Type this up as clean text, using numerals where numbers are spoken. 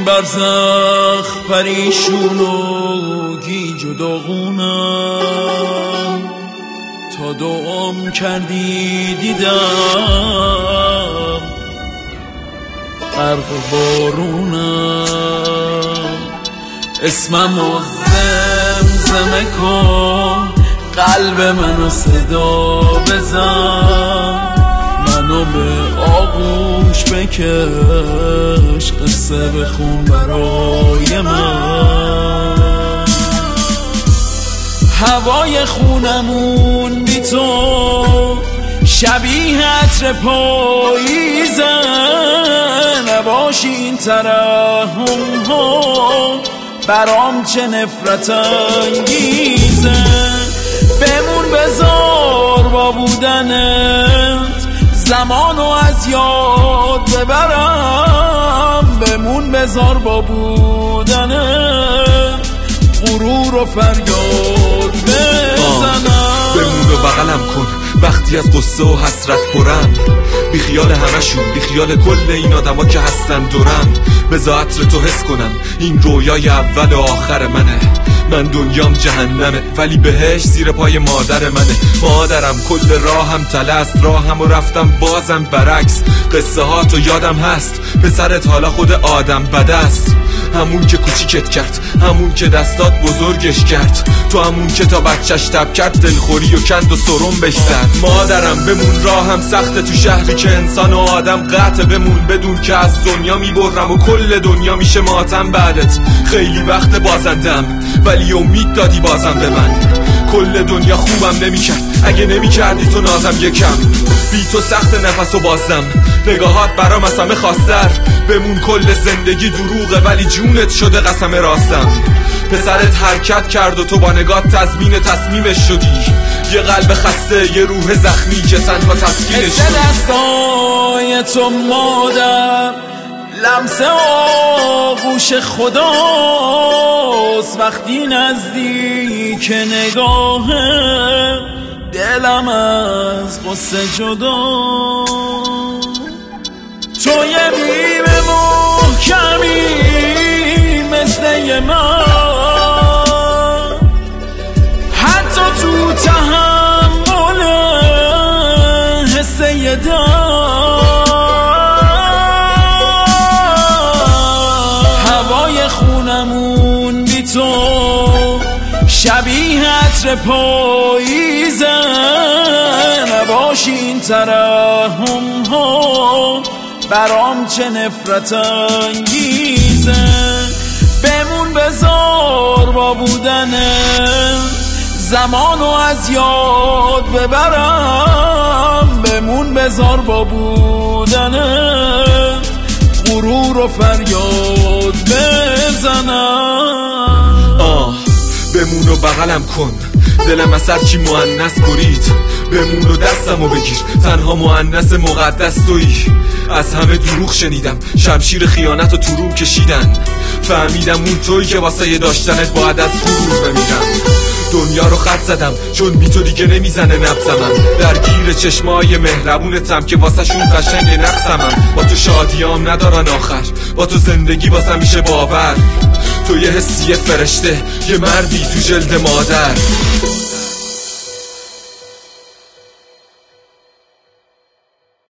برزخ پریشون و گیج و داغونم، تا دعام کردی دیدم غرق بارونم. اسمم رو زمزمه کن، قلب منو صدا بزن، منو به آغوش بکش، قصه بخون برای من. هوای خونمون بی تو شبیه عطر پاییزه، نباشی این ترحم ها برام چه نفرت انگیزه. بمون بذار با بودنت زمانو از یاد ببرم، بمون بذار با بودنت غرور و فریاد بزنم. بمون و بغلم کن وقتی از قصه و حسرت پرم، بی خیال همشون، بی خیال کل این آدما که هستن دورم. بذار عطر تو حس کنم این رویای اول و آخر منه. من دنیام جهنمه ولی بهش زیر پای مادر منه. مادرم کل راهم تله است، راهم و رفتم بازم برعکس. قصه ها تو یادم هست، پسرت حالا خود آدم بده است. همون که کوچیکت کرد، همون که دستات بزرگش کرد، تو همون که تا بچهش تب کرد دلخوری و کند و سرم بش زد. مادرم بمون راهم سخته تو شهری که انسان و آدم قطع، بمون بدون که از دنیا میبرم و کل دنیا میشه ماتم بعدت. خیلی وقت بازندم ولی امید دادی بازم به من. کل دنیا خوبم نمیکرد اگه نمیکردی تو نازم یکم. بی تو سخت نفس و بازم، نگاهات برام از همه خواستر. بمون کل زندگی دروغه ولی جونت شده قسم راستم. پسرت حرکت کرد و تو با نگاه تضمین تصمیمش شدی. یه قلب خسته، یه روح زخمی که تنها تسکینش شدی. دستای تو مادر، لمس آغوش خداست، وقتی نزدیک نگاه دلم از قصه جدا. تو یه میوه محکمی مثل من، حتی تو تحمل حسه هوای خونمون بی تو شبیه عطر پاییزه، نباشی این ترحم ها برام چه نفرت انگیزه. بمون بذار با بودنت زمانو از یاد ببرم، بمون بذار با بودنت غرور و فریاد بزنم. بمون و بغلم کن، دلم از هر کی مؤنث برید. بمون و دستمو بگیر، تنها مؤنث مقدس تویی. از همه دروغ شنیدم، شمشیر خیانت و تو روم کشیدن. فهمیدم اون تویی که واسه داشتنت باید از غرور بمیرم. دنیا رو خط زدم چون بی تو دیگه نمیزنه نبضمم. درگیر چشمای مهربونتم که واسه شون قشنگ نقصمم. با تو شادیام ندارن آخر، با تو زندگی واسه میشه باور. تو یه حسی فرشته، یه مردی تو جلد مادر.